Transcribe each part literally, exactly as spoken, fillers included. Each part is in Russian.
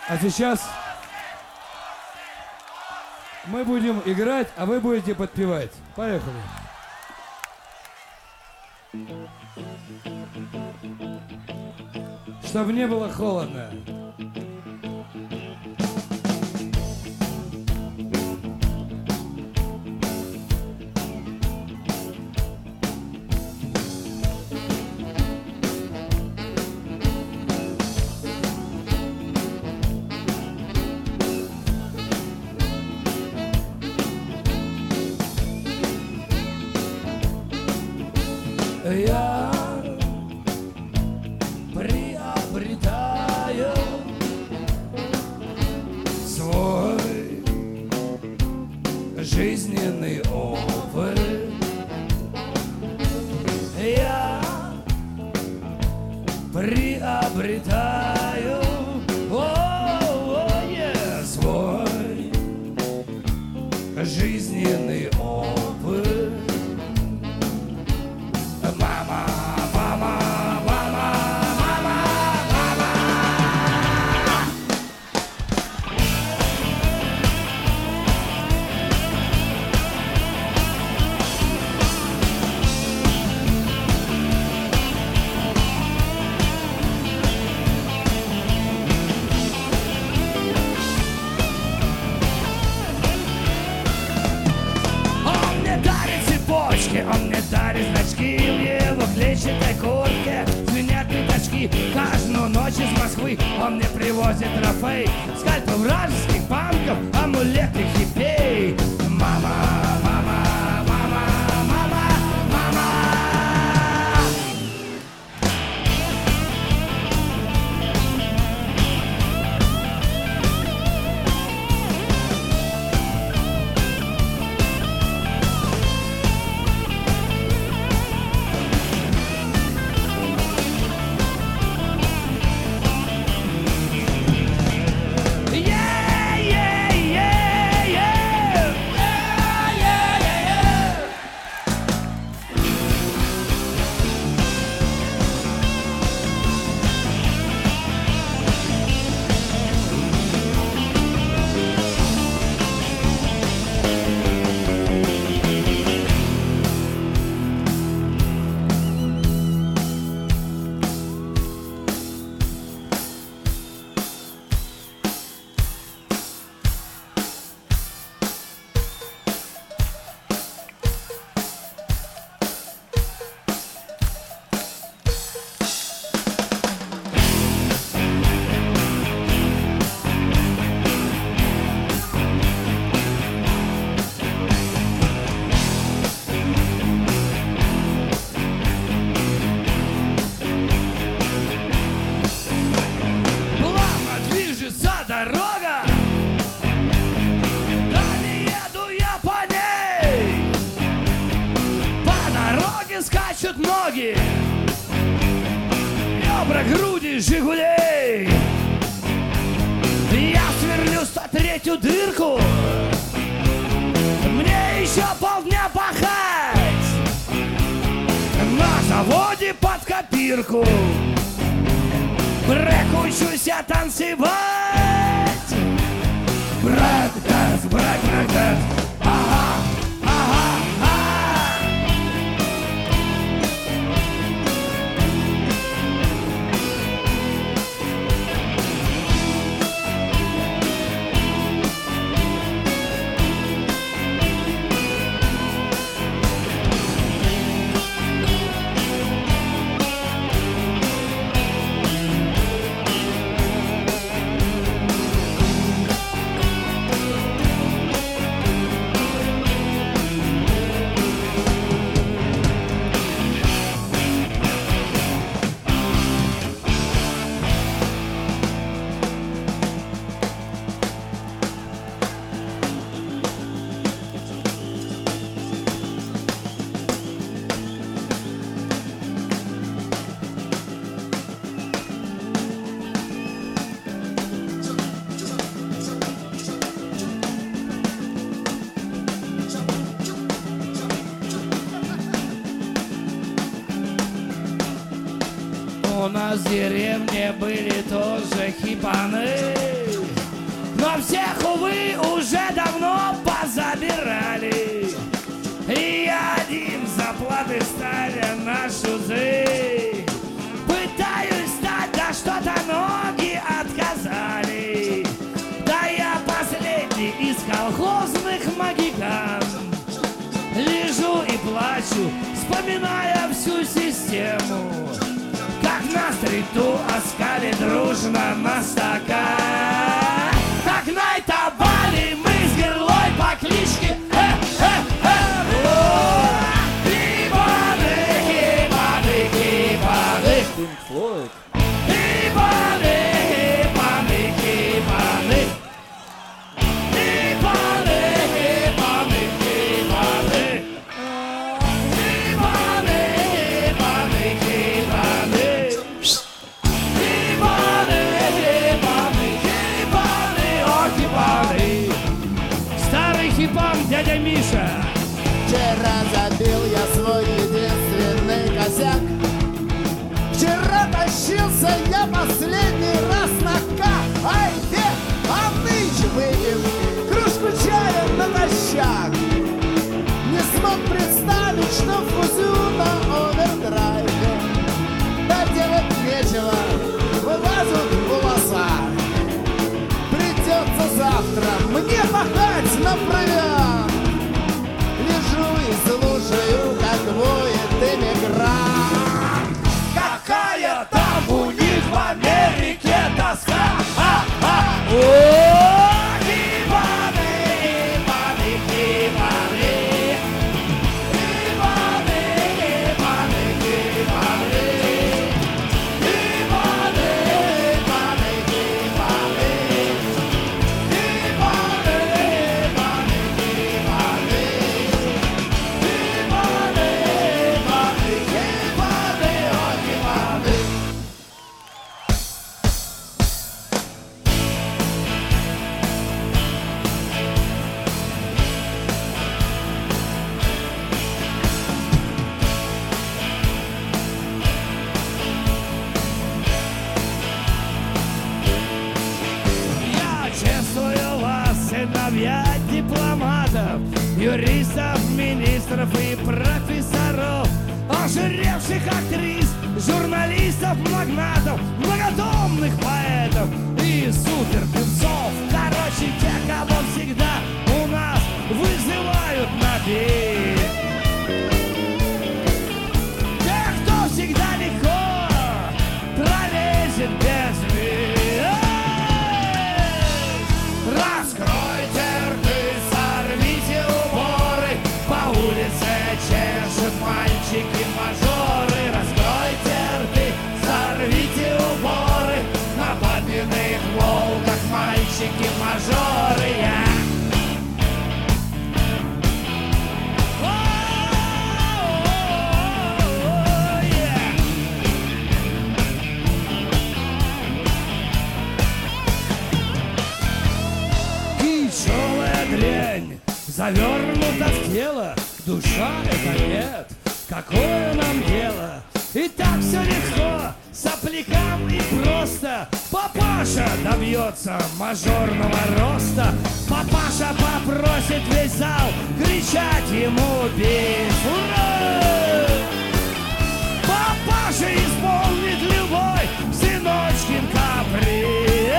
А сейчас мы будем играть, а вы будете подпевать. Поехали. Чтобы не было холодно. Я приобретаю свой жизненный опыт. Я приобретаю о, о, yeah, свой жизненный опыт. Мама, мама, мама, мама, мама. Он мне дарит цепочки, он мне дарит значки. В его клетчатой куртке звенят пятачки. Каждую ночь из Москвы он мне привозит трофей. Скальпы вражеских банков, амулеты хипей. Мама, мама, мама, мама, мама. Yeah, yeah, yeah, yeah. Yeah, yeah, yeah, yeah. Плавно движется дорога, да не еду я по ней. По дороге скачут ноги, ребра, груди Жигулей. Я сверлю сто третью дырку, мне еще полдня пахать на заводе под копирку. Брэк, учусь я танцевать. Брэк-дэнс, брэк-брэк-дэнс. Ага, ага, ага. У нас в деревне были тоже хипаны. но всех, увы, уже давно позабирали. И один заплаты стали на шузы. Пытаюсь встать, да что-то ноги отказали. Да я последний из колхозных магикан. Лежу и плачу, вспоминая всю систему, как на стриту оскали дружно на стакан. Как на Итабали мы с Герлой по кличке Хибаны, Хибаны, Хибаны, Pink Floyd. Хибаны, Хибаны, Хибаны, Хибаны, Хибаны, Хибаны, Хибаны, Хибаны, Хибаны, Хибаны, Хибаны, Хибаны, о, Хибаны. Старый хипан дядя Миша. Вчера забил я свой единственный косяк. Вчера тащился я последний раз на К. Ай, где? А нынче выпьем кружку чая натощак. Не смог представить, что вкусю на овердрайве. Да делать нечего, вылазят волоса. Придется завтра мне пахать на провиант. Лежу и слушаю, как воет эмигрант. Какая там у них в Америке тоска. А, а, о, Хибаны, Хибаны, Хибаны, Хибаны, Хибаны, Хибаны, Хибаны, Хибаны, Хибаны, Хибаны, Хибаны, Хибаны, Хибаны, Хибаны, о, Хибаны. Я чествую вас, сыновья дипломатов, юристов, министров и профессоров, ожиревших актрис, журналистов, магнатов, многотомных поэтов и суперпевцов. Короче, те, кого всегда у нас вызывают на бег. Тех, кто всегда легко пролезет без звезд. Раскройте рты, сорвите уборы, по улице чешут мальчики-мажоры. Раскройте рты, сорвите уборы, на папиных волках мальчики-мажоры. Я кичевая дрянь завернута в тело, душа это нет. Какое нам дело? И так все легко, соплякам и просто. Папаша добьется мажорного роста. Папаша попросит весь зал кричать ему бис. Ура! Папаша исполнит любой сыночкин каприз.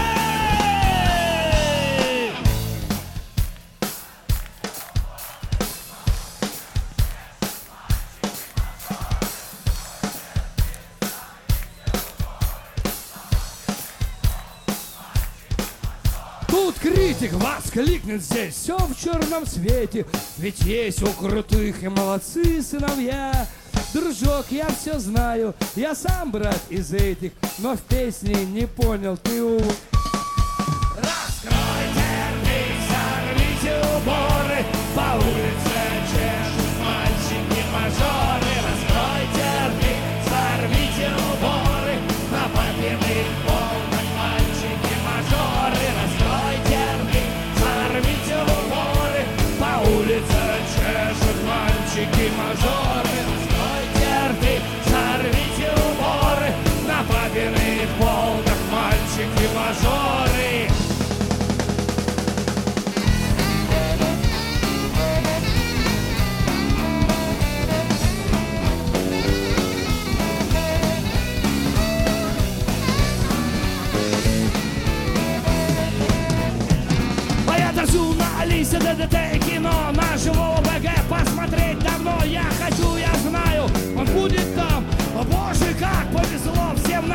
Тут критик воскликнет: здесь все в черном свете, ведь есть у крутых и молодцы сыновья. Дружок, я все знаю, я сам брат из этих, но в песне не понял ты у... Раскройте рты, сорвите уборы, по улице чешут мальчики-мажоры. Раскройте рты, сорвите уборы, на папиных волнах мальчики-мажоры. Раскройте рты, сорвите уборы, по улице чешут мальчики-мажоры. Раскройте рты, сорвите уборы, на папиных волнах мальчики-мажоры.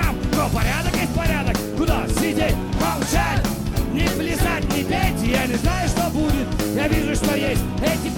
там, но порядок есть порядок. Куда сидеть, молчать, не плясать, не петь? Я не знаю, что будет, я вижу, что есть. Эти